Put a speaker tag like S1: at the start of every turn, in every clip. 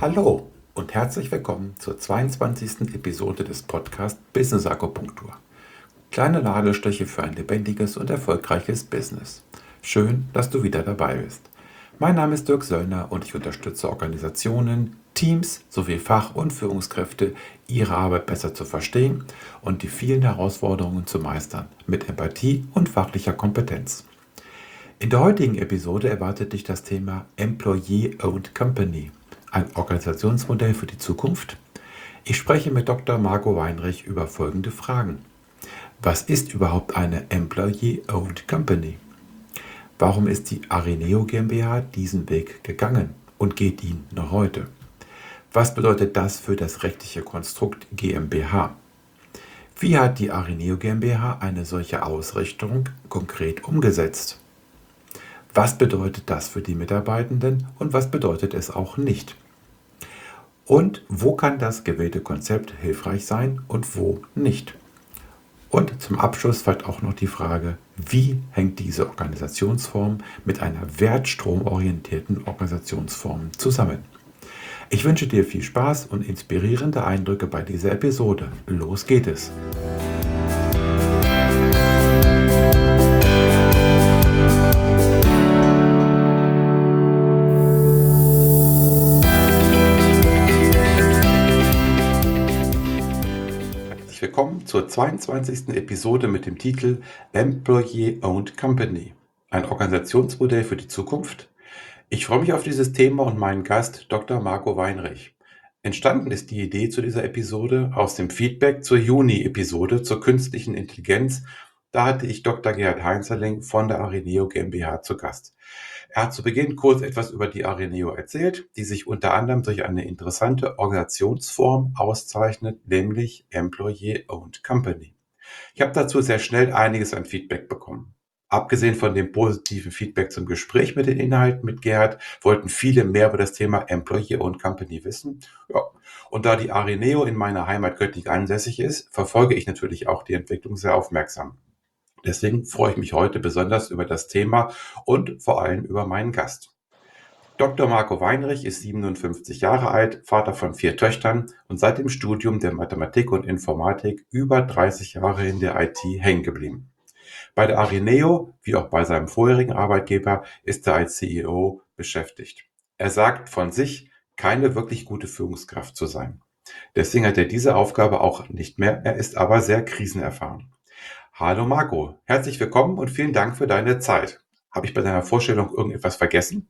S1: Hallo und herzlich willkommen zur 22. Episode des Podcasts Business Akupunktur. Kleine Nadelstiche für ein lebendiges und erfolgreiches Business. Schön, dass du wieder dabei bist. Mein Name ist Dirk Söllner und ich unterstütze Organisationen, Teams sowie Fach- und Führungskräfte, ihre Arbeit besser zu verstehen und die vielen Herausforderungen zu meistern, mit Empathie und fachlicher Kompetenz. In der heutigen Episode erwartet dich das Thema Employee-Owned Company, ein Organisationsmodell für die Zukunft. Ich spreche mit Dr. Marco Weinrich über folgende Fragen. Was ist überhaupt eine Employee-Owned Company? Warum ist die Arineo GmbH diesen Weg gegangen und geht ihn noch heute? Was bedeutet das für das rechtliche Konstrukt GmbH? Wie hat die Arineo GmbH eine solche Ausrichtung konkret umgesetzt? Was bedeutet das für die Mitarbeitenden und was bedeutet es auch nicht? Und wo kann das gewählte Konzept hilfreich sein und wo nicht? Und zum Abschluss folgt auch noch die Frage, wie hängt diese Organisationsform mit einer wertstromorientierten Organisationsform zusammen? Ich wünsche dir viel Spaß und inspirierende Eindrücke bei dieser Episode. Los geht es! Willkommen zur 22. Episode mit dem Titel Employee-Owned Company, ein Organisationsmodell für die Zukunft. Ich freue mich auf dieses Thema und meinen Gast Dr. Marco Weinrich. Entstanden ist die Idee zu dieser Episode aus dem Feedback zur Juni-Episode zur künstlichen Intelligenz. Da hatte ich Dr. Gerhard Heinzerling von der Arineo GmbH zu Gast. Er hat zu Beginn kurz etwas über die Arineo erzählt, die sich unter anderem durch eine interessante Organisationsform auszeichnet, nämlich Employee-Owned Company. Ich habe dazu sehr schnell einiges an Feedback bekommen. Abgesehen von dem positiven Feedback zum Gespräch mit den Inhalten mit Gerhard, wollten viele mehr über das Thema Employee-Owned Company wissen. Ja. Und da die Arineo in meiner Heimat Göttingen ansässig ist, verfolge ich natürlich auch die Entwicklung sehr aufmerksam. Deswegen freue ich mich heute besonders über das Thema und vor allem über meinen Gast. Dr. Marco Weinrich ist 57 Jahre alt, Vater von 4 Töchtern und seit dem Studium der Mathematik und Informatik über 30 Jahre in der IT hängen geblieben. Bei der Arineo, wie auch bei seinem vorherigen Arbeitgeber, ist er als CEO beschäftigt. Er sagt von sich, keine wirklich gute Führungskraft zu sein. Deswegen hat er diese Aufgabe auch nicht mehr, er ist aber sehr krisenerfahren. Hallo Marco, herzlich willkommen und vielen Dank für deine Zeit. Habe ich bei deiner Vorstellung irgendetwas vergessen?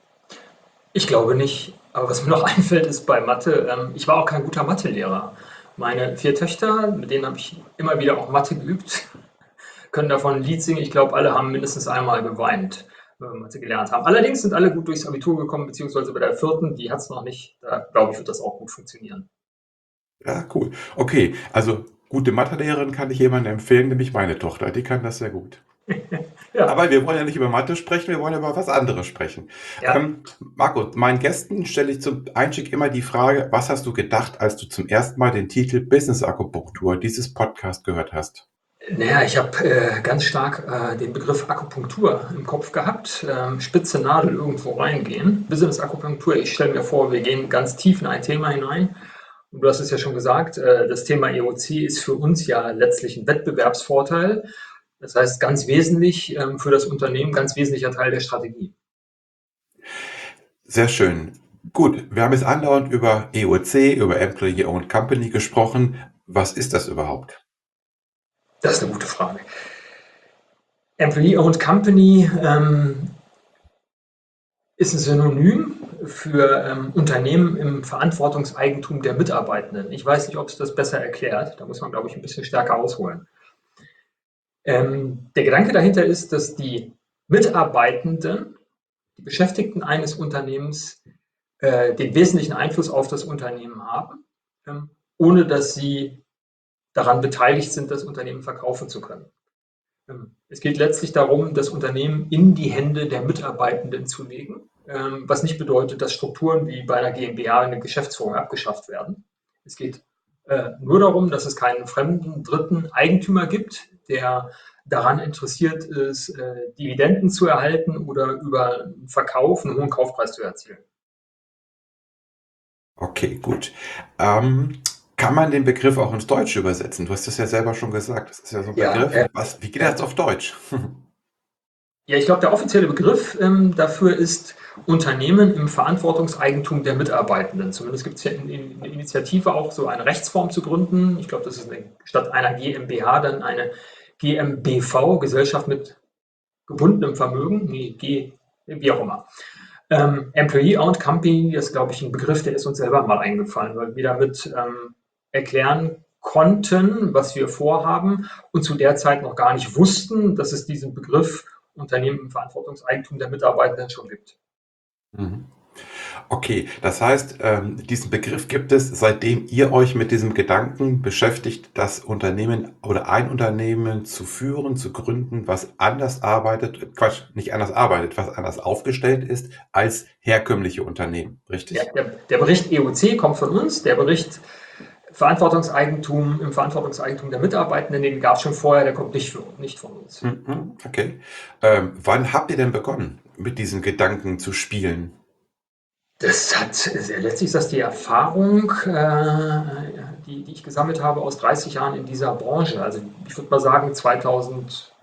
S2: Ich glaube nicht. Aber was mir noch einfällt, ist bei Mathe, ich war auch kein guter Mathelehrer. Meine 4 Töchter, mit denen habe ich immer wieder auch Mathe geübt, können davon ein Lied singen. Ich glaube, alle haben mindestens einmal geweint, wenn wir Mathe gelernt haben. Allerdings sind alle gut durchs Abitur gekommen, beziehungsweise bei der vierten, die hat es noch nicht. Da glaube ich, wird das auch gut funktionieren.
S1: Ja, cool. Okay, also gute Mathelehrerin kann ich jemandem empfehlen, nämlich meine Tochter, die kann das sehr gut.
S2: Ja,
S1: Aber wir wollen ja nicht über Mathe sprechen, wir wollen über was anderes sprechen.
S2: ja.
S1: Marco, meinen Gästen stelle ich zum Einstieg immer die Frage, was hast du gedacht, als du zum ersten Mal den Titel Business Akupunktur dieses Podcast gehört hast?
S2: Naja, ich habe ganz stark den Begriff Akupunktur im Kopf gehabt. Spitze Nadel irgendwo reingehen. Business Akupunktur, ich stelle mir vor, wir gehen ganz tief in ein Thema hinein. Und du hast es ja schon gesagt, das Thema EOC ist für uns ja letztlich ein Wettbewerbsvorteil. Das heißt, ganz wesentlich für das Unternehmen, ganz wesentlicher Teil der Strategie.
S1: Sehr schön. Gut, wir haben jetzt andauernd über EOC, über Employee Owned Company gesprochen. Was ist das überhaupt?
S2: Das ist eine gute Frage. Employee-Owned Company ist ein Synonym für Unternehmen im Verantwortungseigentum der Mitarbeitenden. Ich weiß nicht, ob es das besser erklärt. Da muss man, glaube ich, ein bisschen stärker ausholen. Der Gedanke dahinter ist, dass die Mitarbeitenden, die Beschäftigten eines Unternehmens, den wesentlichen Einfluss auf das Unternehmen haben, ohne dass sie daran beteiligt sind, das Unternehmen verkaufen zu können. Es geht letztlich darum, das Unternehmen in die Hände der Mitarbeitenden zu legen, was nicht bedeutet, dass Strukturen wie bei einer GmbH eine Geschäftsführung abgeschafft werden. Es geht nur darum, dass es keinen fremden dritten Eigentümer gibt, der daran interessiert ist, Dividenden zu erhalten oder über Verkauf einen hohen Kaufpreis zu erzielen.
S1: Okay, gut. Ähm, Kann man den Begriff auch ins Deutsche übersetzen? Du hast das ja selber schon gesagt. Das ist ja so ein
S2: Ja,
S1: Begriff. Wie geht
S2: ja.
S1: das auf Deutsch?
S2: Ja, ich glaube, der offizielle Begriff dafür ist Unternehmen im Verantwortungseigentum der Mitarbeitenden. Zumindest gibt es ja in der Initiative auch so eine Rechtsform zu gründen. Ich glaube, das ist statt einer GmbH dann eine GmbV, Gesellschaft mit gebundenem Vermögen, nee, wie auch immer. Employee Owned Company ist, glaube ich, ein Begriff, der ist uns selber mal eingefallen, weil wir damit erklären konnten, was wir vorhaben und zu der Zeit noch gar nicht wussten, dass es diesen Begriff Unternehmen im Verantwortungseigentum der Mitarbeitenden schon gibt.
S1: Mhm. Okay, das heißt, diesen Begriff gibt es, seitdem ihr euch mit diesem Gedanken beschäftigt, das Unternehmen oder ein Unternehmen zu führen, zu gründen, was anders arbeitet, Quatsch, nicht anders arbeitet, was anders aufgestellt ist als herkömmliche Unternehmen,
S2: Ja,
S1: richtig?
S2: der Bericht EOC kommt von uns, der Bericht Verantwortungseigentum im Verantwortungseigentum der Mitarbeitenden, den gab es schon vorher, der kommt nicht von uns.
S1: Mhm, okay. Wann habt ihr denn begonnen, mit diesen Gedanken zu spielen?
S2: Letztlich ist das die Erfahrung, die ich gesammelt habe aus 30 Jahren in dieser Branche. Also ich würde mal sagen 2013,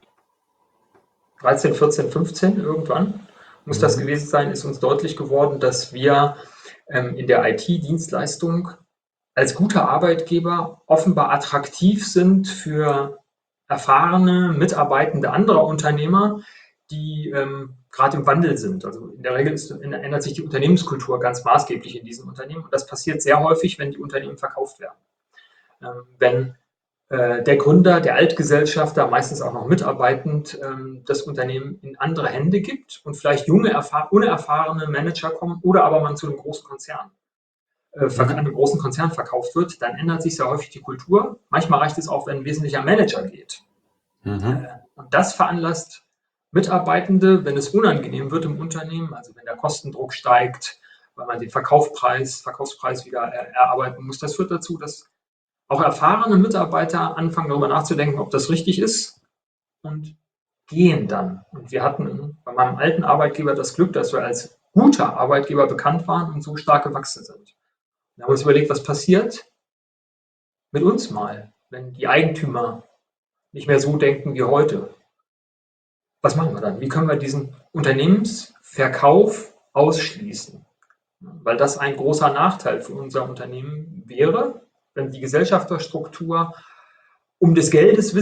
S2: 14, 15 irgendwann muss das
S1: Mhm.
S2: gewesen sein, ist uns deutlich geworden, dass wir in der IT-Dienstleistung als guter Arbeitgeber offenbar attraktiv sind für erfahrene Mitarbeitende anderer Unternehmer, die gerade im Wandel sind. Also in der Regel ändert sich die Unternehmenskultur ganz maßgeblich in diesen Unternehmen. Und das passiert sehr häufig, wenn die Unternehmen verkauft werden. Wenn der Gründer, der Altgesellschafter, meistens auch noch mitarbeitend, das Unternehmen in andere Hände gibt und vielleicht junge, unerfahrene Manager kommen oder aber man zu einem großen Konzern einem
S1: Mhm.
S2: großen Konzern verkauft wird, dann ändert sich sehr häufig die Kultur. Manchmal reicht es auch, wenn ein wesentlicher Manager geht.
S1: Mhm.
S2: Und das veranlasst Mitarbeitende, wenn es unangenehm wird im Unternehmen, also wenn der Kostendruck steigt, weil man den Verkaufspreis wieder erarbeiten muss, das führt dazu, dass auch erfahrene Mitarbeiter anfangen darüber nachzudenken, ob das richtig ist und gehen dann. Und wir hatten bei meinem alten Arbeitgeber das Glück, dass wir als guter Arbeitgeber bekannt waren und so stark gewachsen sind. Wir haben uns überlegt, was passiert mit uns mal, wenn die Eigentümer nicht mehr so denken wie heute. Was machen wir dann? Wie können wir diesen Unternehmensverkauf ausschließen? Weil das ein großer Nachteil für unser Unternehmen wäre, wenn die Gesellschafterstruktur um des Geldes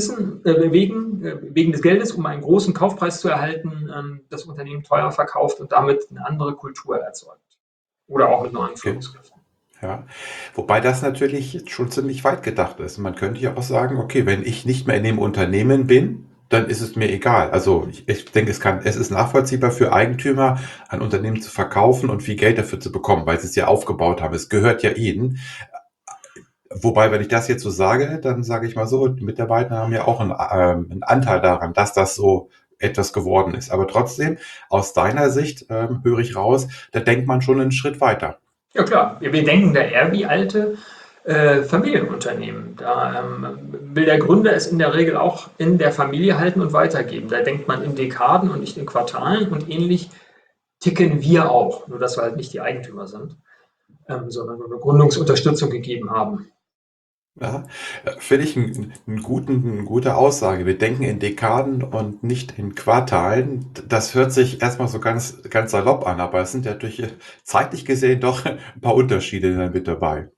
S2: wegen des Geldes, um einen großen Kaufpreis zu erhalten, das Unternehmen teuer verkauft und damit eine andere Kultur erzeugt. Oder auch mit neuen
S1: Okay.
S2: Führungskräften.
S1: Ja, wobei das natürlich schon ziemlich weit gedacht ist. Man könnte ja auch sagen, okay, wenn ich nicht mehr in dem Unternehmen bin, dann ist es mir egal. Also ich denke, es ist nachvollziehbar für Eigentümer, ein Unternehmen zu verkaufen und viel Geld dafür zu bekommen, weil sie es ja aufgebaut haben. Es gehört ja ihnen. Wobei, wenn ich das jetzt so sage, dann sage ich mal so, die Mitarbeiter haben ja auch einen Anteil daran, dass das so etwas geworden ist. Aber trotzdem, aus deiner Sicht, höre ich raus, da denkt man schon einen Schritt weiter.
S2: Ja klar, wir denken da eher wie alte Familienunternehmen. Da will der Gründer es in der Regel auch in der Familie halten und weitergeben. Da denkt man in Dekaden und nicht in Quartalen und ähnlich ticken wir auch, nur dass wir halt nicht die Eigentümer sind, sondern nur eine Gründungsunterstützung gegeben haben.
S1: Ja, finde ich 'ne gute Aussage. Wir denken in Dekaden und nicht in Quartalen. Das hört sich erstmal so ganz salopp an, aber es sind ja durch zeitlich gesehen doch ein paar Unterschiede dann mit dabei,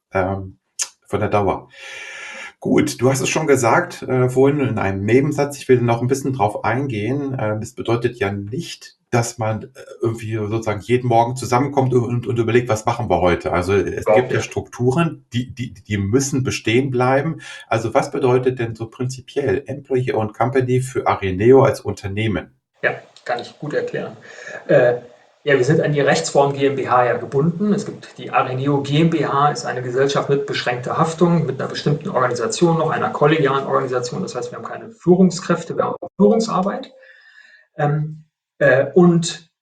S1: von der Dauer. Gut, du hast es schon gesagt, vorhin in einem Nebensatz, ich will noch ein bisschen drauf eingehen. Das bedeutet ja nicht, dass man, irgendwie sozusagen jeden Morgen zusammenkommt und überlegt: „Was machen wir heute?“ Also, es
S2: Überhaupt
S1: gibt ja
S2: nicht.
S1: Strukturen, die müssen bestehen bleiben. Also, was bedeutet denn so prinzipiell Employee Owned Company für Arineo als Unternehmen?
S2: Ja, kann ich gut erklären. Äh, ja, wir sind an die Rechtsform GmbH ja gebunden. Es gibt die Areneo GmbH, ist eine Gesellschaft mit beschränkter Haftung, mit einer bestimmten Organisation, noch einer kollegialen Organisation. Das heißt, wir haben keine Führungskräfte, wir haben auch Führungsarbeit. Ähm, und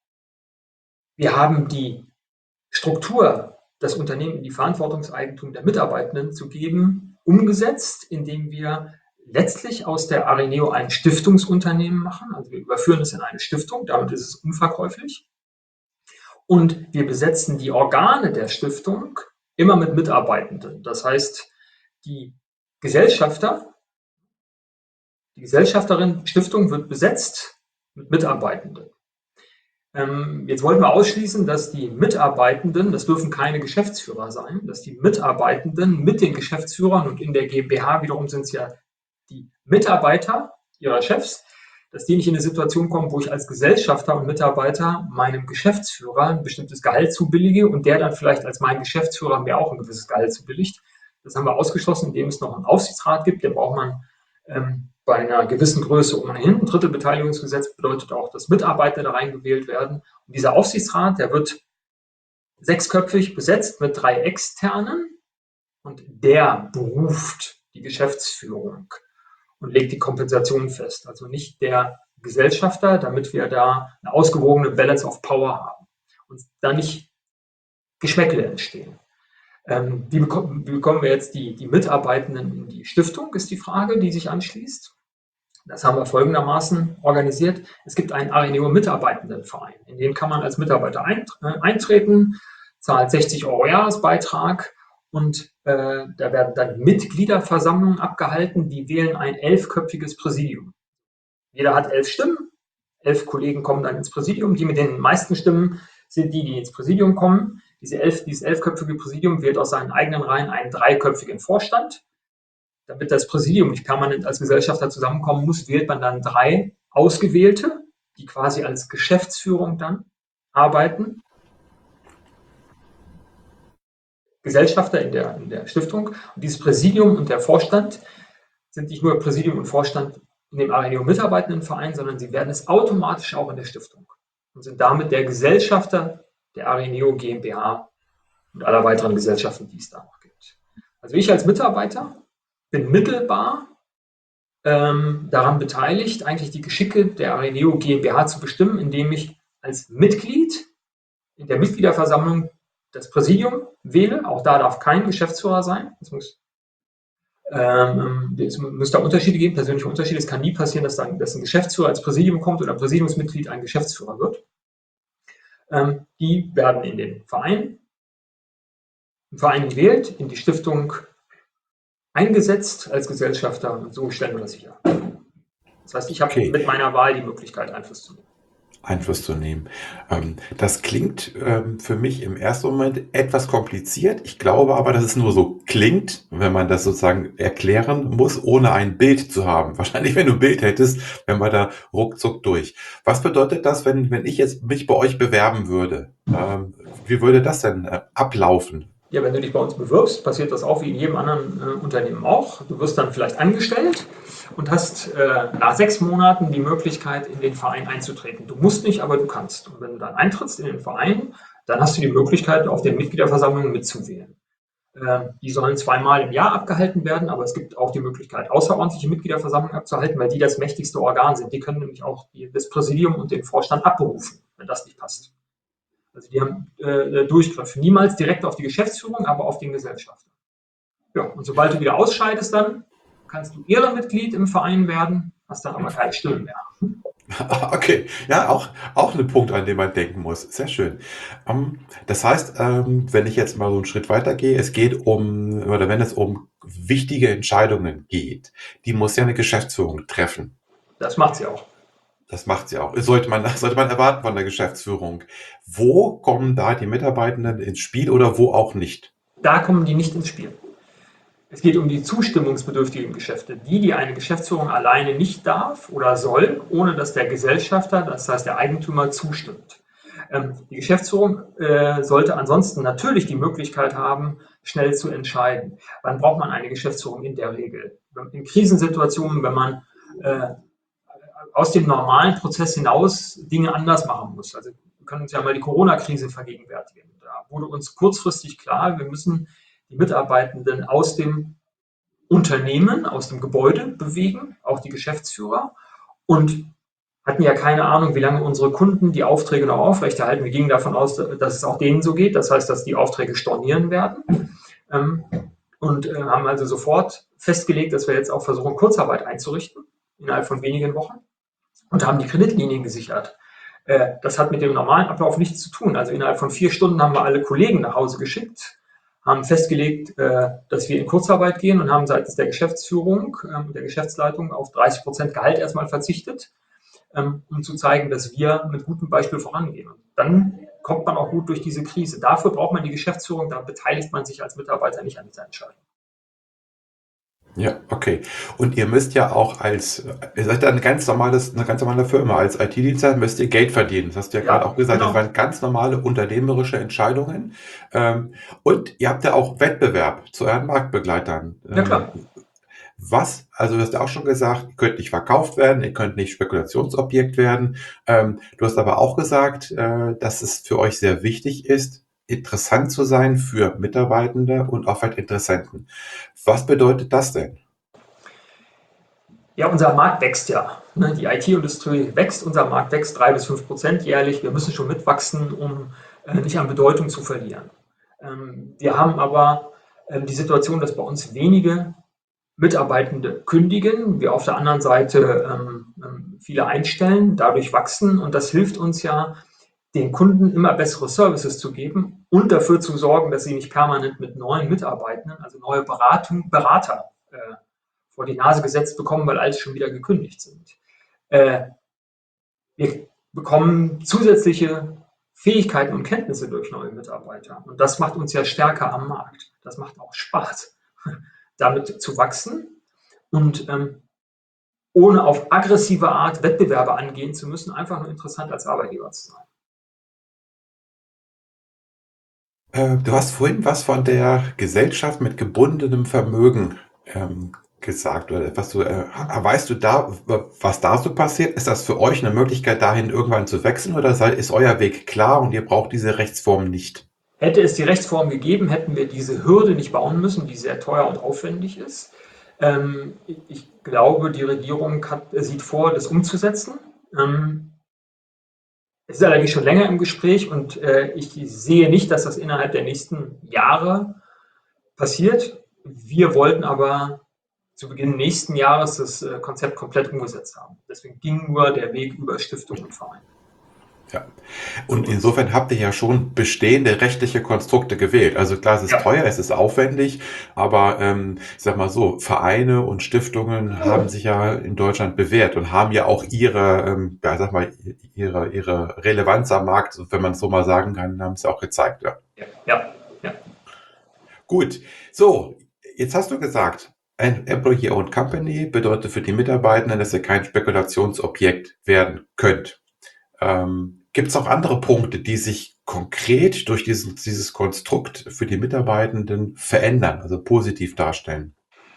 S2: wir haben die Struktur, das Unternehmen in die Verantwortungseigentum der Mitarbeitenden zu geben, umgesetzt, indem wir letztlich aus der Areneo ein Stiftungsunternehmen machen. Also wir überführen es in eine Stiftung, damit ist es unverkäuflich. Und wir besetzen die Organe der Stiftung immer mit Mitarbeitenden. Das heißt, die Gesellschafter, die Gesellschafterin Stiftung wird besetzt mit Mitarbeitenden. Jetzt wollten wir ausschließen, dass die Mitarbeitenden, das dürfen keine Geschäftsführer sein, dass die Mitarbeitenden mit den Geschäftsführern und in der GmbH wiederum sind es ja die Mitarbeiter ihrer Chefs, dass die nicht in eine Situation kommen, wo ich als Gesellschafter und Mitarbeiter meinem Geschäftsführer ein bestimmtes Gehalt zubillige und der dann vielleicht als mein Geschäftsführer mir auch ein gewisses Gehalt zubilligt. Das haben wir ausgeschlossen, indem es noch einen Aufsichtsrat gibt, den braucht man bei einer gewissen Größe ohnehin. Ein Drittelbeteiligungsgesetz bedeutet auch, dass Mitarbeiter da reingewählt werden. Und dieser Aufsichtsrat, der wird sechsköpfig besetzt mit 3 Externen und der beruft die Geschäftsführung und legt die Kompensation fest. Also nicht der Gesellschafter, damit wir da eine ausgewogene Balance of Power haben und da nicht Geschmäckle entstehen. Wie bekommen wir jetzt die Mitarbeitenden in die Stiftung, ist die Frage, die sich anschließt. Das haben wir folgendermaßen organisiert. Es gibt einen Areneo-Mitarbeitendenverein. In den kann man als Mitarbeiter eintreten, zahlt 60 € Jahresbeitrag und da werden dann Mitgliederversammlungen abgehalten, die wählen ein 11-köpfiges Präsidium. Jeder hat 11 Stimmen, 11 Kollegen kommen dann ins Präsidium. Die mit den meisten Stimmen sind die ins Präsidium kommen. Dieses 11-köpfige Präsidium wählt aus seinen eigenen Reihen einen 3-köpfigen Vorstand. Damit das Präsidium nicht permanent als Gesellschafter zusammenkommen muss, wählt man dann 3 Ausgewählte, die quasi als Geschäftsführung dann arbeiten. Gesellschafter in der Stiftung. Und dieses Präsidium und der Vorstand sind nicht nur Präsidium und Vorstand in dem Areneo Mitarbeitendenverein, sondern sie werden es automatisch auch in der Stiftung und sind damit der Gesellschafter der Areneo GmbH und aller weiteren Gesellschaften, die es da noch gibt. Also ich als Mitarbeiter bin mittelbar daran beteiligt, eigentlich die Geschicke der Areneo GmbH zu bestimmen, indem ich als Mitglied in der Mitgliederversammlung das Präsidium wähle. Auch da darf kein Geschäftsführer sein. Es muss da Unterschiede geben, persönliche Unterschiede. Es kann nie passieren, dass ein Geschäftsführer als Präsidium kommt oder ein Präsidiumsmitglied ein Geschäftsführer wird. Die werden in den Verein gewählt, in die Stiftung eingesetzt als Gesellschafter und so stellen wir das sicher. Das heißt, ich habe mit meiner Wahl die Möglichkeit,
S1: Einfluss zu nehmen. Das klingt für mich im ersten Moment etwas kompliziert. Ich glaube aber, dass es nur so klingt, wenn man das sozusagen erklären muss, ohne ein Bild zu haben. Wahrscheinlich, wenn du ein Bild hättest, wären wir da ruckzuck durch. Was bedeutet das, wenn ich jetzt mich bei euch bewerben würde? Wie würde das denn ablaufen?
S2: Ja, wenn du dich bei uns bewirbst, passiert das auch wie in jedem anderen Unternehmen auch. Du wirst dann vielleicht angestellt und hast nach 6 Monaten die Möglichkeit, in den Verein einzutreten. Du musst nicht, aber du kannst. Und wenn du dann eintrittst in den Verein, dann hast du die Möglichkeit, auf den Mitgliederversammlungen mitzuwählen. Die sollen 2-mal im Jahr abgehalten werden, aber es gibt auch die Möglichkeit, außerordentliche Mitgliederversammlungen abzuhalten, weil die das mächtigste Organ sind. Die können nämlich auch das Präsidium und den Vorstand abberufen, wenn das nicht passt. Also die haben Durchgriff. Niemals direkt auf die Geschäftsführung, aber auf den Gesellschafter. Ja, und sobald du wieder ausscheidest, dann kannst du Ehrenmitglied im Verein werden, hast dann aber keine Stimme mehr.
S1: Okay, ja, auch ein Punkt, an den man denken muss. Sehr schön. Das heißt, wenn ich jetzt mal so einen Schritt weiter gehe, wenn es um wichtige Entscheidungen geht, die muss ja eine Geschäftsführung treffen.
S2: Das macht sie auch.
S1: Das macht sie auch. Sollte man erwarten von der Geschäftsführung. Wo kommen da die Mitarbeitenden ins Spiel oder wo auch nicht?
S2: Da kommen die nicht ins Spiel. Es geht um die zustimmungsbedürftigen Geschäfte, die eine Geschäftsführung alleine nicht darf oder soll, ohne dass der Gesellschafter, das heißt der Eigentümer, zustimmt. Die Geschäftsführung sollte ansonsten natürlich die Möglichkeit haben, schnell zu entscheiden. Wann braucht man eine Geschäftsführung in der Regel? In Krisensituationen, wenn man aus dem normalen Prozess hinaus Dinge anders machen muss. Also wir können uns ja mal die Corona-Krise vergegenwärtigen. Da wurde uns kurzfristig klar, wir müssen die Mitarbeitenden aus dem Unternehmen, aus dem Gebäude bewegen, auch die Geschäftsführer, und hatten ja keine Ahnung, wie lange unsere Kunden die Aufträge noch aufrechterhalten. Wir gingen davon aus, dass es auch denen so geht, das heißt, dass die Aufträge stornieren werden, und haben also sofort festgelegt, dass wir jetzt auch versuchen, Kurzarbeit einzurichten, innerhalb von wenigen Wochen, und haben die Kreditlinien gesichert. Das hat mit dem normalen Ablauf nichts zu tun. Also innerhalb von 4 Stunden haben wir alle Kollegen nach Hause geschickt, haben festgelegt, dass wir in Kurzarbeit gehen und haben seitens der Geschäftsführung und der Geschäftsleitung auf 30% Gehalt erstmal verzichtet, um zu zeigen, dass wir mit gutem Beispiel vorangehen. Und dann kommt man auch gut durch diese Krise. Dafür braucht man die Geschäftsführung, da beteiligt man sich als Mitarbeiter nicht an dieser Entscheidung.
S1: Ja, okay. Und ihr müsst ja auch ihr seid ja eine ganz normale Firma. Als IT-Dienstleister müsst ihr Geld verdienen. Das hast du ja gerade auch
S2: Ja,
S1: gesagt. Das
S2: genau.
S1: waren ganz normale unternehmerische Entscheidungen. Und ihr habt ja auch Wettbewerb zu euren Marktbegleitern.
S2: Ja, klar.
S1: Also du hast ja auch schon gesagt, ihr könnt nicht verkauft werden, ihr könnt nicht Spekulationsobjekt werden. Du hast aber auch gesagt, dass es für euch sehr wichtig ist, interessant zu sein für Mitarbeitende und auch für Interessenten. Was bedeutet das denn?
S2: Ja, unser Markt wächst ja. Ne? Die IT-Industrie wächst, unser Markt wächst 3 bis 5% jährlich. Wir müssen schon mitwachsen, um nicht an Bedeutung zu verlieren. Wir haben aber die Situation, dass bei uns wenige Mitarbeitende kündigen, wir auf der anderen Seite viele einstellen, dadurch wachsen und das hilft uns ja, den Kunden immer bessere Services zu geben und dafür zu sorgen, dass sie nicht permanent mit neuen Mitarbeitenden, also neue Berater vor die Nase gesetzt bekommen, weil alte schon wieder gekündigt sind. Äh, Wir bekommen zusätzliche Fähigkeiten und Kenntnisse durch neue Mitarbeiter. Und das macht uns ja stärker am Markt. Das macht auch Spaß, damit zu wachsen und ohne auf aggressive Art Wettbewerbe angehen zu müssen, einfach nur interessant als Arbeitgeber zu sein.
S1: Du hast vorhin was von der Gesellschaft mit gebundenem Vermögen gesagt oder etwas weißt du da, was da so passiert? Ist das für euch eine Möglichkeit, dahin irgendwann zu wechseln oder ist euer Weg klar und ihr braucht diese Rechtsform nicht?
S2: Hätte es die Rechtsform gegeben, hätten wir diese Hürde nicht bauen müssen, die sehr teuer und aufwendig ist. Ich glaube, die Regierung sieht vor, das umzusetzen. Es ist allerdings schon länger im Gespräch und ich sehe nicht, dass das innerhalb der nächsten Jahre passiert. Wir wollten aber zu Beginn nächsten Jahres das Konzept komplett umgesetzt haben. Deswegen ging nur der Weg über Stiftungen und Vereine
S1: Ja.
S2: für
S1: Und
S2: uns.
S1: insofern habt ihr ja schon bestehende rechtliche Konstrukte gewählt. Also klar, es ist
S2: Ja,
S1: teuer, es ist aufwendig, aber ich sag mal so, Vereine und Stiftungen haben sich ja in Deutschland bewährt und haben ja auch ja, sag mal, ihre Relevanz am Markt, wenn man es so mal sagen kann, haben es ja auch gezeigt. Ja.
S2: ja, ja, ja.
S1: Gut, so, jetzt hast du gesagt, ein Employee-Owned Company bedeutet für die Mitarbeitenden, dass ihr kein Spekulationsobjekt werden könnt. Gibt es auch andere Punkte, die sich konkret durch dieses Konstrukt für die Mitarbeitenden verändern, also positiv darstellen?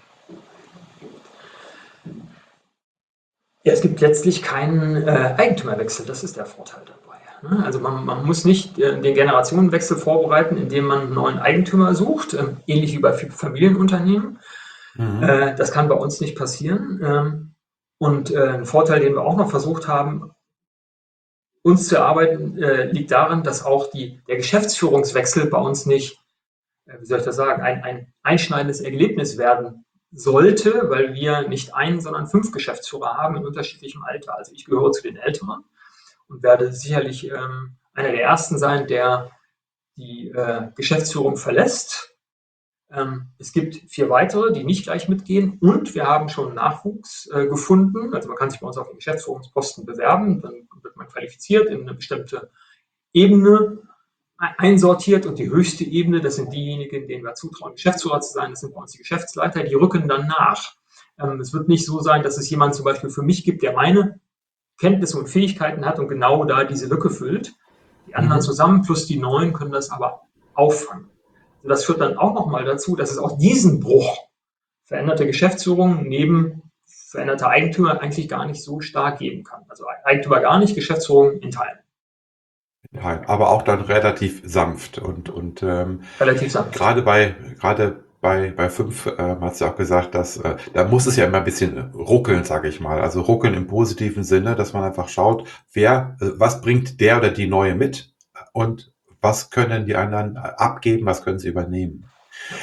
S2: Ja, es gibt letztlich keinen Eigentümerwechsel, das ist der Vorteil dabei. Ne? Also man muss nicht den Generationenwechsel vorbereiten, indem man einen neuen Eigentümer sucht, ähnlich wie bei Familienunternehmen.
S1: Mhm.
S2: Das kann bei uns nicht passieren. Und ein Vorteil, den wir auch noch versucht haben, uns zu erarbeiten, liegt darin, dass auch der Geschäftsführungswechsel bei uns nicht, wie soll ich das sagen, ein einschneidendes Erlebnis werden sollte, weil wir nicht einen, sondern 5 Geschäftsführer haben in unterschiedlichem Alter. Also ich gehöre zu den Älteren und werde sicherlich einer der Ersten sein, der die Geschäftsführung verlässt. Es gibt 4 weitere, die nicht gleich mitgehen und wir haben schon Nachwuchs gefunden. Also man kann sich bei uns auf den Geschäftsführungsposten bewerben, dann wird man qualifiziert in eine bestimmte Ebene einsortiert und die höchste Ebene, das sind diejenigen, denen wir zutrauen, Geschäftsführer zu sein, das sind bei uns die Geschäftsleiter, die rücken dann nach. Es wird nicht so sein, dass es jemanden zum Beispiel für mich gibt, der meine Kenntnisse und Fähigkeiten hat und genau da diese Lücke füllt. Die anderen
S1: Mhm.
S2: zusammen plus die Neuen können das aber auffangen. Und das führt dann auch nochmal dazu, dass es auch diesen Bruch veränderte Geschäftsführung neben veränderter Eigentümer eigentlich gar nicht so stark geben kann. Also Eigentümer gar nicht, Geschäftsführung in Teilen.
S1: Ja, aber auch dann relativ sanft und
S2: Relativ sanft.
S1: gerade bei 5 hast du ja auch gesagt, dass da muss es ja immer ein bisschen ruckeln, sage ich mal. Also ruckeln im positiven Sinne, dass man einfach schaut, was bringt der oder die Neue mit und was können die anderen abgeben, was können sie übernehmen.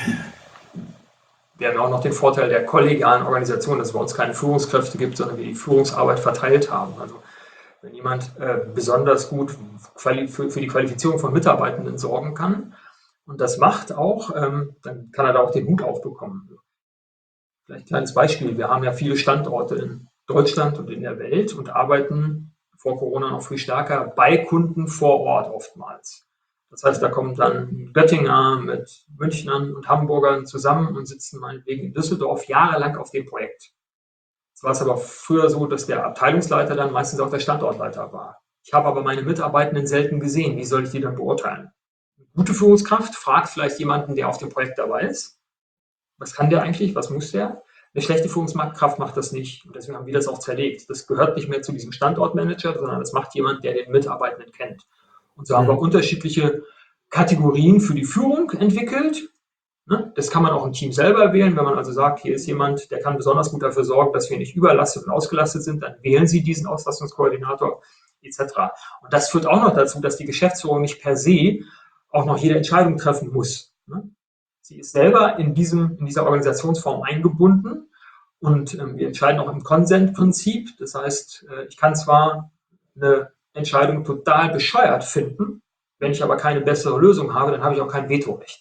S2: Wir haben auch noch den Vorteil der kollegialen Organisation, dass es bei uns keine Führungskräfte gibt, sondern wir die Führungsarbeit verteilt haben. Also wenn jemand besonders gut für die Qualifizierung von Mitarbeitenden sorgen kann und das macht auch, dann kann er da auch den Hut aufbekommen. Vielleicht ein kleines Beispiel. Wir haben ja viele Standorte in Deutschland und in der Welt und arbeiten vor Corona noch viel stärker bei Kunden vor Ort oftmals. Das heißt, da kommen dann Göttinger mit Münchnern und Hamburgern zusammen und sitzen meinetwegen in Düsseldorf jahrelang auf dem Projekt. Es war es aber früher so, dass der Abteilungsleiter dann meistens auch der Standortleiter war. Ich habe aber meine Mitarbeitenden selten gesehen. Wie soll ich die dann beurteilen? Eine gute Führungskraft fragt vielleicht jemanden, der auf dem Projekt dabei ist. Was kann der eigentlich? Was muss der? Eine schlechte Führungskraft macht das nicht. Und deswegen haben wir das auch zerlegt. Das gehört nicht mehr zu diesem Standortmanager, sondern das macht jemand, der den Mitarbeitenden kennt. Und so haben wir
S1: Mhm.
S2: unterschiedliche Kategorien für die Führung entwickelt. Ne? Das kann man auch im Team selber wählen. Wenn man also sagt, hier ist jemand, der kann besonders gut dafür sorgen, dass wir nicht überlastet und ausgelastet sind, dann wählen Sie diesen Auslastungskoordinator etc. Und das führt auch noch dazu, dass die Geschäftsführung nicht per se auch noch jede Entscheidung treffen muss. Ne? Sie ist selber in dieser Organisationsform eingebunden und wir entscheiden auch im Konsentprinzip. Das heißt, ich kann zwar eine Entscheidung total bescheuert finden, wenn ich aber keine bessere Lösung habe, dann habe ich auch kein Vetorecht.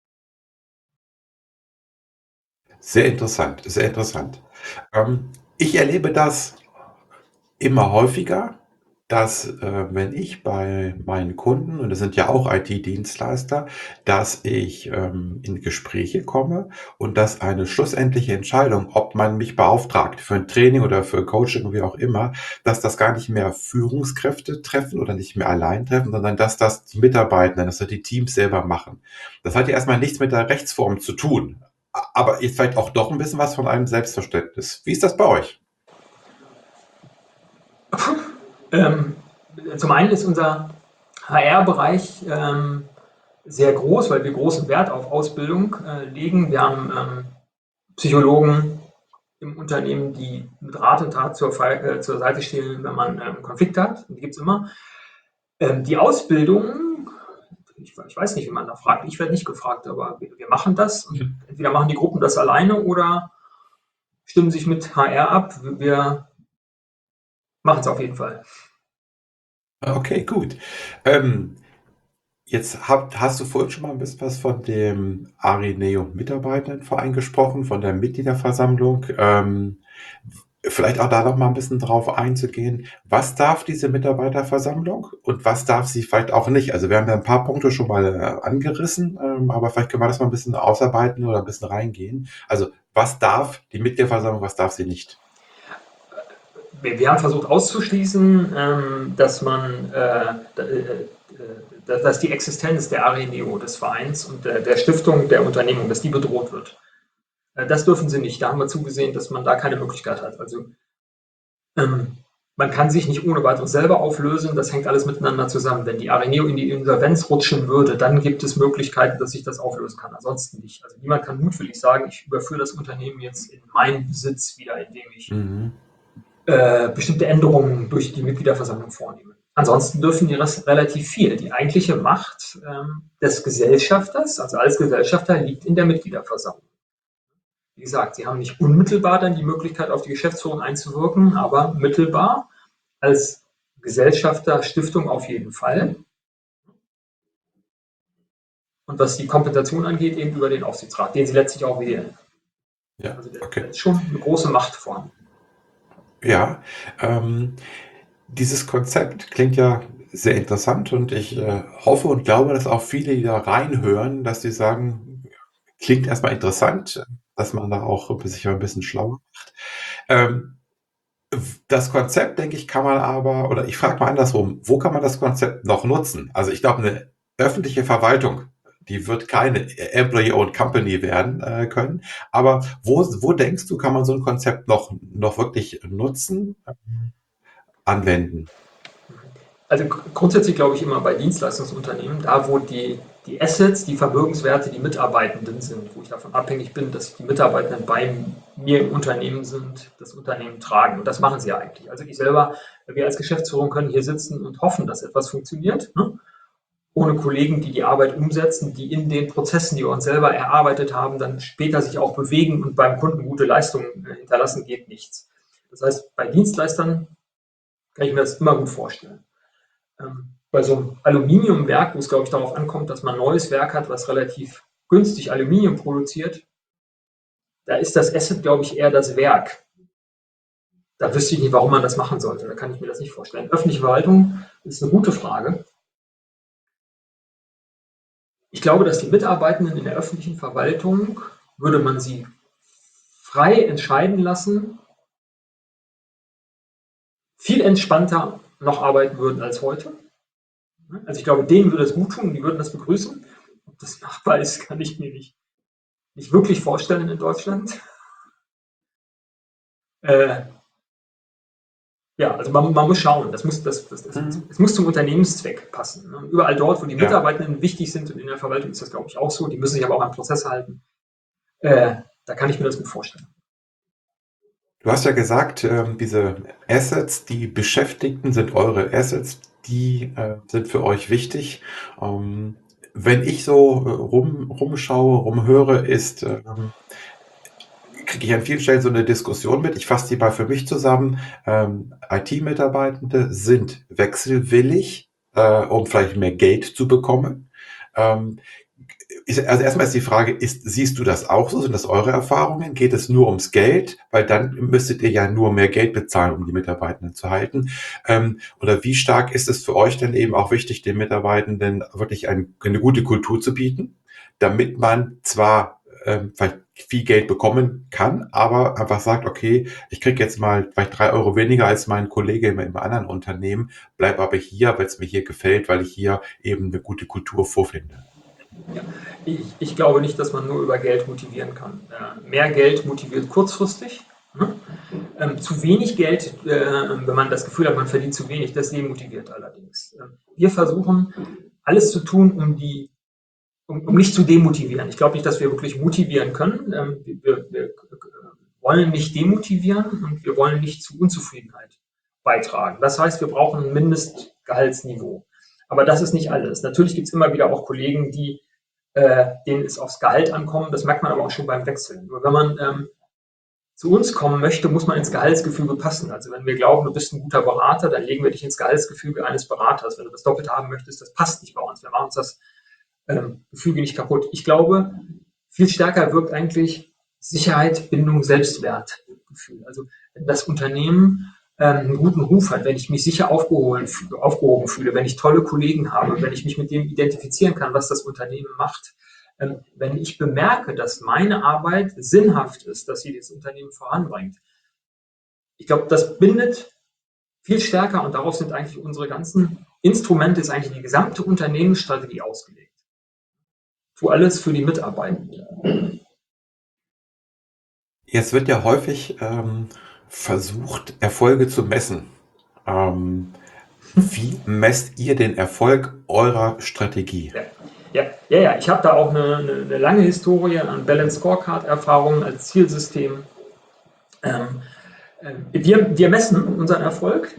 S1: Sehr interessant, sehr interessant. Ich erlebe das immer häufiger, dass, wenn ich bei meinen Kunden, und das sind ja auch IT-Dienstleister, dass ich, in Gespräche komme und dass eine schlussendliche Entscheidung, ob man mich beauftragt für ein Training oder für Coaching, wie auch immer, dass das gar nicht mehr Führungskräfte treffen oder nicht mehr allein treffen, sondern dass das die Mitarbeitenden, dass das die Teams selber machen. Das hat ja erstmal nichts mit der Rechtsform zu tun, aber ist vielleicht auch doch ein bisschen was von einem Selbstverständnis. Wie ist das bei euch?
S2: Ähm, Zum einen ist unser HR-Bereich sehr groß, weil wir großen Wert auf Ausbildung legen. Wir haben Psychologen im Unternehmen, die mit Rat und Tat zur Seite stehen, wenn man einen Konflikt hat. Die gibt es immer. Die Ausbildung, ich weiß nicht, wie man da fragt. Ich werde nicht gefragt, aber wir machen das. Und entweder machen die Gruppen das alleine oder stimmen sich mit HR ab. Wir machen es auf jeden Fall.
S1: Okay, gut. Ähm, hast du vorhin schon mal ein bisschen was von dem Arineo Mitarbeitendenverein gesprochen, von der Mitgliederversammlung. Vielleicht auch da noch mal ein bisschen drauf einzugehen. Was darf diese Mitarbeiterversammlung und was darf sie vielleicht auch nicht? Also, wir haben ja ein paar Punkte schon mal, angerissen, aber vielleicht können wir das mal ein bisschen ausarbeiten oder ein bisschen reingehen. Also, was darf die Mitgliederversammlung, was darf sie nicht?
S2: Wir haben versucht auszuschließen, dass dass die Existenz der Areneo, des Vereins und der Stiftung der Unternehmung, dass die bedroht wird. Das dürfen sie nicht. Da haben wir zugesehen, dass man da keine Möglichkeit hat. Also ähm, man kann sich nicht ohne weiteres selber auflösen. Das hängt alles miteinander zusammen. Wenn die Areneo in die Insolvenz rutschen würde, dann gibt es Möglichkeiten, dass sich das auflösen kann. Ansonsten nicht. Also niemand kann mutwillig sagen, ich überführe das Unternehmen jetzt in meinen Besitz wieder, indem ich
S1: Mhm.
S2: bestimmte Änderungen durch die Mitgliederversammlung vornehmen. Ansonsten dürfen die relativ viel. Die eigentliche Macht des Gesellschafters, also als Gesellschafter, liegt in der Mitgliederversammlung. Wie gesagt, sie haben nicht unmittelbar dann die Möglichkeit, auf die Geschäftsführung einzuwirken, aber mittelbar als Gesellschafter, Stiftung auf jeden Fall. Und was die Kompensation angeht, eben über den Aufsichtsrat, den sie letztlich auch wählen.
S1: Ja,
S2: Also da
S1: okay.
S2: ist schon eine große Macht vorhanden.
S1: Ja, dieses Konzept klingt ja sehr interessant und ich, hoffe und glaube, dass auch viele, die da reinhören, dass sie sagen: „Klingt erstmal interessant“, dass man da auch sich ein bisschen schlauer macht. Ähm, Das Konzept, denke ich, kann man aber oder ich frage mal andersrum, wo kann man das Konzept noch nutzen? Also, ich glaube, eine öffentliche Verwaltung, die wird keine Employee-Owned Company werden, können. Aber wo denkst du, kann man so ein Konzept noch wirklich nutzen, anwenden?
S2: Also grundsätzlich glaube ich immer bei Dienstleistungsunternehmen, da wo die Assets, die Vermögenswerte, die Mitarbeitenden sind, wo ich davon abhängig bin, dass die Mitarbeitenden bei mir im Unternehmen sind, das Unternehmen tragen. Und das machen sie ja eigentlich. Also ich selber, wir als Geschäftsführung können hier sitzen und hoffen, dass etwas funktioniert, ne? Ohne Kollegen, die die Arbeit umsetzen, die in den Prozessen, die wir uns selber erarbeitet haben, dann später sich auch bewegen und beim Kunden gute Leistungen hinterlassen, geht nichts. Das heißt, bei Dienstleistern kann ich mir das immer gut vorstellen. Bei so einem Aluminiumwerk, wo es, glaube ich, darauf ankommt, dass man ein neues Werk hat, was relativ günstig Aluminium produziert, da ist das Asset, glaube ich, eher das Werk. Da wüsste ich nicht, warum man das machen sollte. Da kann ich mir das nicht vorstellen. Öffentliche Verwaltung ist eine gute Frage. Ich glaube, dass die Mitarbeitenden in der öffentlichen Verwaltung, würde man sie frei entscheiden lassen, viel entspannter noch arbeiten würden als heute. Also ich glaube, denen würde es gut tun, die würden das begrüßen. Ob das machbar ist, kann ich mir nicht wirklich vorstellen in Deutschland. Äh, ja, also man muss schauen, es muss zum Unternehmenszweck passen. Ne? Überall dort, wo die
S1: Ja.
S2: Mitarbeitenden wichtig sind, und in der Verwaltung ist das, glaube ich, auch so, die müssen sich aber auch an Prozesse halten. Da kann ich mir das gut vorstellen.
S1: Du hast ja gesagt, diese Assets, die Beschäftigten sind eure Assets, die sind für euch wichtig. Wenn ich so rumschaue, rumhöre, kriege ich an vielen Stellen so eine Diskussion mit. Ich fasse die mal für mich zusammen. IT-Mitarbeitende sind wechselwillig, um vielleicht mehr Geld zu bekommen. Ähm, also erstmal ist die Frage, siehst du das auch so? Sind das eure Erfahrungen? Geht es nur ums Geld? Weil dann müsstet ihr ja nur mehr Geld bezahlen, um die Mitarbeitenden zu halten. Oder wie stark ist es für euch denn eben auch wichtig, den Mitarbeitenden wirklich eine gute Kultur zu bieten, damit man zwar vielleicht viel Geld bekommen kann, aber einfach sagt, okay, ich kriege jetzt mal vielleicht 3 € weniger als mein Kollege im anderen Unternehmen, bleib aber hier, weil es mir hier gefällt, weil ich hier eben eine gute Kultur vorfinde.
S2: Ja. Ich glaube nicht, dass man nur über Geld motivieren kann. Mehr Geld motiviert kurzfristig. Ne? Zu wenig Geld, wenn man das Gefühl hat, man verdient zu wenig, das demotiviert allerdings. Wir versuchen, alles zu tun, um nicht zu demotivieren. Ich glaube nicht, dass wir wirklich motivieren können. Wir wollen nicht demotivieren und wir wollen nicht zu Unzufriedenheit beitragen. Das heißt, wir brauchen ein Mindestgehaltsniveau. Aber das ist nicht alles. Natürlich gibt es immer wieder auch Kollegen, denen es aufs Gehalt ankommt. Das merkt man aber auch schon beim Wechseln. Nur wenn man zu uns kommen möchte, muss man ins Gehaltsgefüge passen. Also wenn wir glauben, du bist ein guter Berater, dann legen wir dich ins Gehaltsgefüge eines Beraters. Wenn du das doppelt haben möchtest, das passt nicht bei uns. Wir machen uns das Gefüge nicht kaputt. Ich glaube, viel stärker wirkt eigentlich Sicherheit, Bindung, Selbstwertgefühl. Also wenn das Unternehmen einen guten Ruf hat, wenn ich mich sicher aufgehoben fühle, wenn ich tolle Kollegen habe, wenn ich mich mit dem identifizieren kann, was das Unternehmen macht, wenn ich bemerke, dass meine Arbeit sinnhaft ist, dass sie das Unternehmen voranbringt. Ich glaube, das bindet viel stärker und darauf sind eigentlich unsere ganzen Instrumente, ist eigentlich die gesamte Unternehmensstrategie ausgelegt. Tu alles für die Mitarbeitenden.
S1: Jetzt wird ja häufig versucht, Erfolge zu messen. Wie messt ihr den Erfolg eurer Strategie?
S2: Ja. Ich habe da auch eine lange Historie an Balance Scorecard-Erfahrungen als Zielsystem. Wir messen unseren Erfolg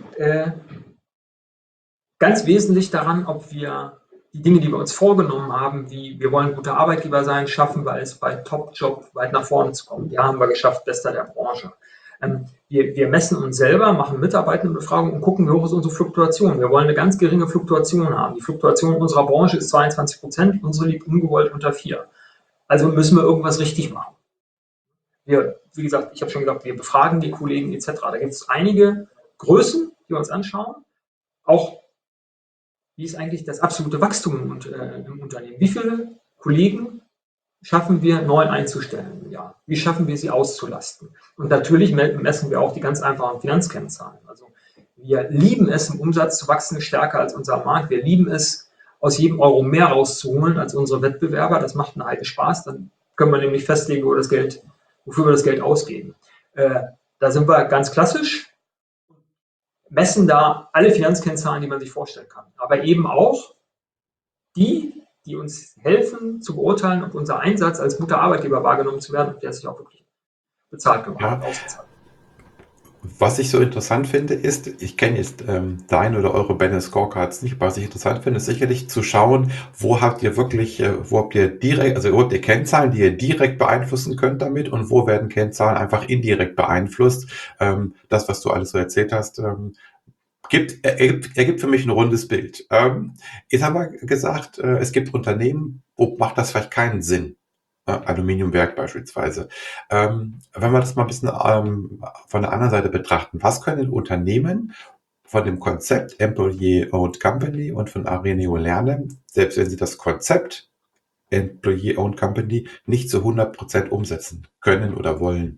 S2: ganz wesentlich daran, ob wir die Dinge, die wir uns vorgenommen haben, wie wir wollen guter Arbeitgeber sein, schaffen wir es bei Top-Job weit nach vorne zu kommen. Ja, haben wir geschafft, bester der Branche. Wir messen uns selber, machen Mitarbeitendenbefragungen und gucken, wie hoch ist unsere Fluktuation. Wir wollen eine ganz geringe Fluktuation haben. Die Fluktuation unserer Branche ist 22%, unsere liegt ungewollt unter 4. Also müssen wir irgendwas richtig machen. Wie gesagt, ich habe schon gesagt, wir befragen die Kollegen etc. Da gibt es einige Größen, die wir uns anschauen. Auch wie ist eigentlich das absolute Wachstum im Unternehmen? Wie viele Kollegen schaffen wir neu einzustellen im Jahr? Wie schaffen wir sie auszulasten? Und natürlich messen wir auch die ganz einfachen Finanzkennzahlen. Also wir lieben es, im Umsatz zu wachsen, stärker als unser Markt. Wir lieben es, aus jedem Euro mehr rauszuholen als unsere Wettbewerber. Das macht einen Heiden Spaß. Dann können wir nämlich festlegen, wofür wir das Geld ausgeben. Da sind wir ganz klassisch, messen da alle Finanzkennzahlen, die man sich vorstellen kann. Aber eben auch die uns helfen zu beurteilen, ob unser Einsatz als guter Arbeitgeber wahrgenommen zu werden, ob der sich auch wirklich bezahlt gemacht
S1: Ja,
S2: hat, ausgezahlt.
S1: was ich so interessant finde, ist, ich kenne jetzt deine oder eure Banner Scorecards nicht, aber was ich interessant finde, ist sicherlich zu schauen, wo habt ihr wirklich, wo habt ihr direkt, also wo habt ihr Kennzahlen, die ihr direkt beeinflussen könnt damit und wo werden Kennzahlen einfach indirekt beeinflusst. Das, was du alles so erzählt hast, ergibt für mich ein rundes Bild. Jetzt haben wir gesagt, es gibt Unternehmen, wo macht das vielleicht keinen Sinn. Aluminiumwerk beispielsweise. Wenn wir das mal ein bisschen von der anderen Seite betrachten, was können Unternehmen von dem Konzept Employee-Owned Company und von Areneo lernen, selbst wenn sie das Konzept Employee-Owned Company nicht zu 100% umsetzen können oder wollen?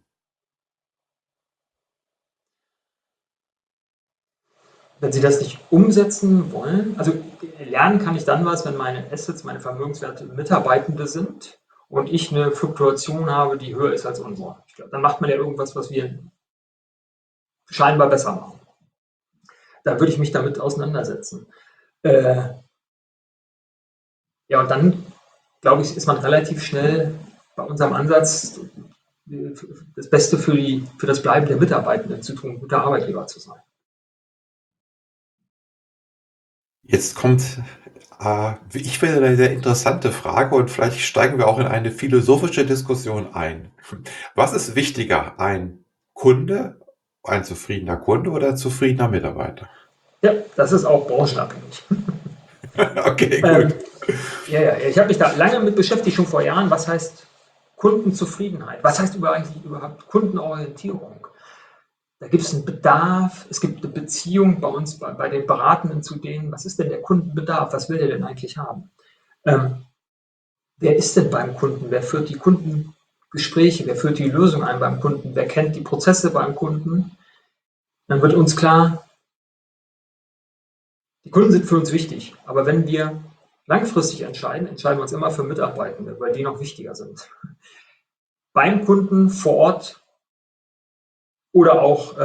S2: Wenn Sie das nicht umsetzen wollen, also lernen kann ich dann was, wenn meine Assets, meine Vermögenswerte Mitarbeitende sind und ich eine Fluktuation habe, die höher ist als unsere. Ich glaube, dann macht man ja irgendwas, was wir scheinbar besser machen. Da würde ich mich damit auseinandersetzen. Ja, und dann, glaube ich, ist man relativ schnell bei unserem Ansatz, das Beste für das Bleiben der Mitarbeitenden zu tun, guter Arbeitgeber zu sein.
S1: Jetzt kommt, wie ich finde, eine sehr interessante Frage und vielleicht steigen wir auch in eine philosophische Diskussion ein. Was ist wichtiger, ein zufriedener Kunde oder ein zufriedener Mitarbeiter?
S2: Ja, das ist auch branchenabhängig.
S1: Okay,
S2: Ähm,
S1: gut.
S2: ja, ich habe mich da lange mit beschäftigt, schon vor Jahren. Was heißt Kundenzufriedenheit? Was heißt eigentlich überhaupt Kundenorientierung? Da gibt es einen Bedarf, es gibt eine Beziehung bei uns, bei den Beratenden zu denen. Was ist denn der Kundenbedarf? Was will der denn eigentlich haben? Ähm, Wer ist denn beim Kunden? Wer führt die Kundengespräche? Wer führt die Lösung ein beim Kunden? Wer kennt die Prozesse beim Kunden? Dann wird uns klar, die Kunden sind für uns wichtig. Aber wenn wir langfristig entscheiden, entscheiden wir uns immer für Mitarbeitende, weil die noch wichtiger sind. Beim Kunden vor Ort oder auch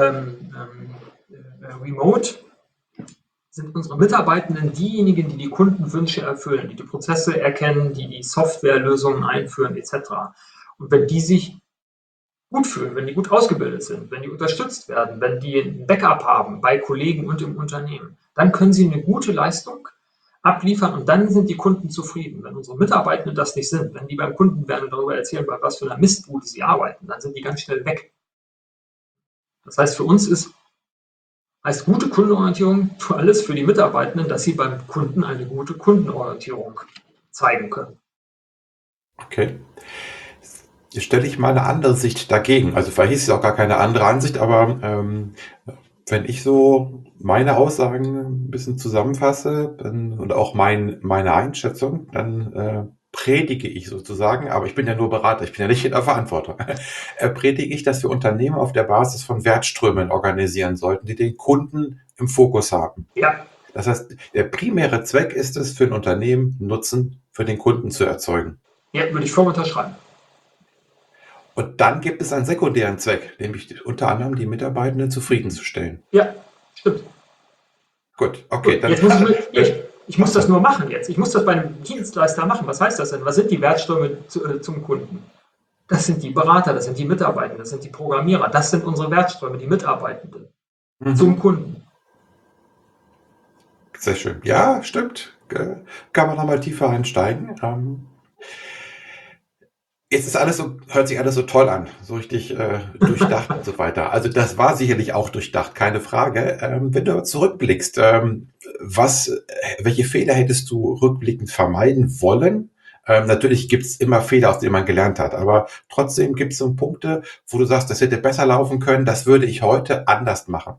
S2: remote sind unsere Mitarbeitenden diejenigen, die die Kundenwünsche erfüllen, die die Prozesse erkennen, die die Softwarelösungen einführen etc. Und wenn die sich gut fühlen, wenn die gut ausgebildet sind, wenn die unterstützt werden, wenn die ein Backup haben bei Kollegen und im Unternehmen, dann können sie eine gute Leistung abliefern und dann sind die Kunden zufrieden. Wenn unsere Mitarbeitenden das nicht sind, wenn die beim Kunden werden und darüber erzählen, bei was für einer Mistbude sie arbeiten, dann sind die ganz schnell weg. Das heißt, für uns ist als gute Kundenorientierung für alles für die Mitarbeitenden, dass sie beim Kunden eine gute Kundenorientierung zeigen können.
S1: Okay. Jetzt stelle ich mal eine andere Sicht dagegen. Also vielleicht ist es auch gar keine andere Ansicht, aber wenn ich so meine Aussagen ein bisschen zusammenfasse und auch meine Einschätzung, dann predige ich sozusagen, aber ich bin ja nur Berater, ich bin ja nicht in der Verantwortung, predige ich, dass wir Unternehmen auf der Basis von Wertströmen organisieren sollten, die den Kunden im Fokus haben.
S2: Ja,
S1: Das heißt, der primäre Zweck ist es, für ein Unternehmen Nutzen für den Kunden zu erzeugen.
S2: ja, würde ich voll unterschreiben.
S1: Und dann gibt es einen sekundären Zweck, nämlich unter anderem die Mitarbeitenden zufriedenzustellen.
S2: Ja, stimmt.
S1: Gut, okay,
S2: Gut,
S1: dann
S2: jetzt muss ich muss
S1: ach
S2: das
S1: so.
S2: nur machen jetzt. Ich muss das bei einem Dienstleister machen. Was heißt das denn? Was sind die Wertströme zum Kunden? Das sind die Berater, das sind die Mitarbeitenden, das sind die Programmierer, das sind unsere Wertströme, die Mitarbeitenden zum
S1: Mhm.
S2: Kunden.
S1: Sehr schön. Ja, stimmt. Kann man noch mal tiefer einsteigen. Jetzt ist alles so, hört sich alles so toll an, so richtig durchdacht und so weiter. Also das war sicherlich auch durchdacht, keine Frage. Wenn du aber zurückblickst, welche Fehler hättest du rückblickend vermeiden wollen? Natürlich gibt es immer Fehler, aus denen man gelernt hat, aber trotzdem gibt es so Punkte, wo du sagst, das hätte besser laufen können, das würde ich heute anders machen.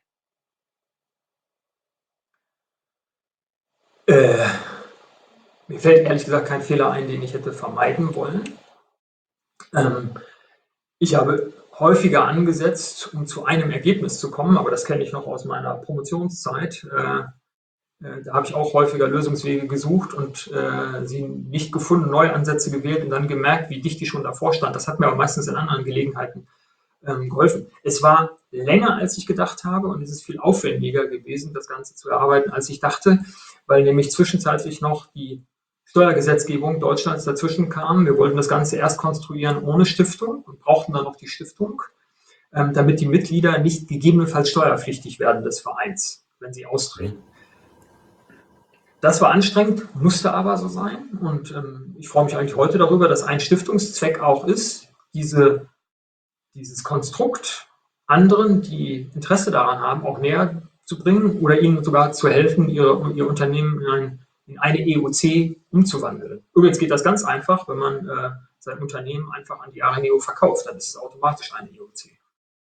S2: Äh, Mir fällt ehrlich gesagt kein Fehler ein, den ich hätte vermeiden wollen. Ähm, Ich habe häufiger angesetzt, um zu einem Ergebnis zu kommen, aber das kenne ich noch aus meiner Promotionszeit. Da habe ich auch häufiger Lösungswege gesucht und sie nicht gefunden, neue Ansätze gewählt und dann gemerkt, wie dicht die schon davor stand. Das hat mir aber meistens in anderen Gelegenheiten geholfen. Es war länger, als ich gedacht habe und es ist viel aufwendiger gewesen, das Ganze zu erarbeiten, als ich dachte, weil nämlich zwischenzeitlich noch die Steuergesetzgebung Deutschlands dazwischen kam. Wir wollten das Ganze erst konstruieren ohne Stiftung und brauchten dann noch die Stiftung, damit die Mitglieder nicht gegebenenfalls steuerpflichtig werden des Vereins, wenn sie austreten. Das war anstrengend, musste aber so sein. Und ich freue mich eigentlich heute darüber, dass ein Stiftungszweck auch ist, dieses Konstrukt anderen, die Interesse daran haben, auch näher zu bringen oder ihnen sogar zu helfen, ihr Unternehmen in eine EOC umzuwandeln. Übrigens geht das ganz einfach, wenn man sein Unternehmen einfach an die Areneo verkauft, dann ist es automatisch eine EOC.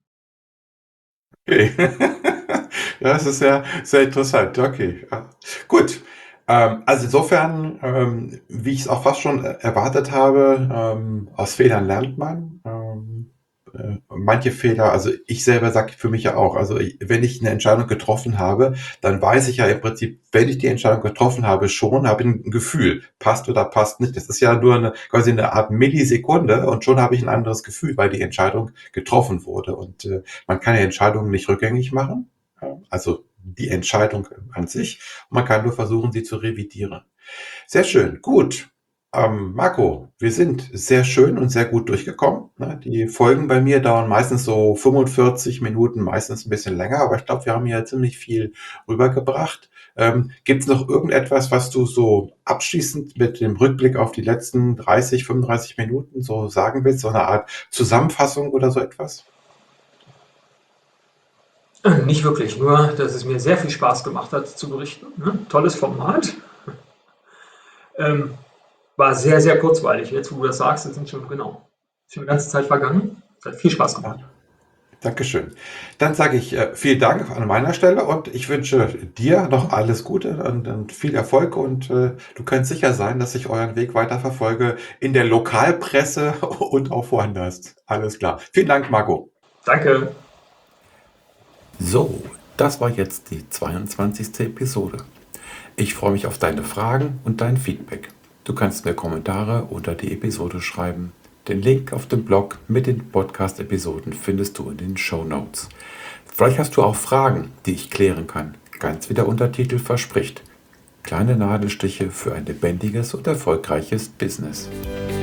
S1: Okay. Ja, das ist sehr, sehr interessant. Okay. Ja. Gut. Also insofern, wie ich es auch fast schon erwartet habe, aus Fehlern lernt man. Manche Fehler, also ich selber sage für mich ja auch, also wenn ich eine Entscheidung getroffen habe, dann weiß ich ja im Prinzip, wenn ich die Entscheidung getroffen habe, schon, habe ich ein Gefühl, passt oder passt nicht. Das ist ja nur quasi eine Art Millisekunde und schon habe ich ein anderes Gefühl, weil die Entscheidung getroffen wurde. Und man kann ja Entscheidungen nicht rückgängig machen, also die Entscheidung an sich. Man kann nur versuchen, sie zu revidieren. Sehr schön, gut. Marco, wir sind sehr schön und sehr gut durchgekommen. Ne? Die Folgen bei mir dauern meistens so 45 Minuten, meistens ein bisschen länger, aber ich glaube, wir haben hier ziemlich viel rübergebracht. Gibt es noch irgendetwas, was du so abschließend mit dem Rückblick auf die letzten 30, 35 Minuten so sagen willst? So eine Art Zusammenfassung oder so etwas?
S2: Nicht wirklich, nur dass es mir sehr viel Spaß gemacht hat zu berichten. Ne? Tolles Format. Ähm, War sehr, sehr kurzweilig. Jetzt, wo du das sagst, sind schon eine ganze Zeit vergangen. Es hat viel Spaß
S1: Ja.
S2: gemacht.
S1: Dankeschön. Dann sage ich vielen Dank an meiner Stelle und ich wünsche dir noch alles Gute und viel Erfolg und du kannst sicher sein, dass ich euren Weg weiter verfolge in der Lokalpresse und auch woanders. Alles klar. Vielen Dank, Marco.
S2: Danke.
S1: So, das war jetzt die 22. Episode. Ich freue mich auf deine Fragen und dein Feedback. Du kannst mir Kommentare unter die Episode schreiben. Den Link auf dem Blog mit den Podcast-Episoden findest du in den Shownotes. Vielleicht hast du auch Fragen, die ich klären kann. Ganz wie der Untertitel verspricht. Kleine Nadelstiche für ein lebendiges und erfolgreiches Business.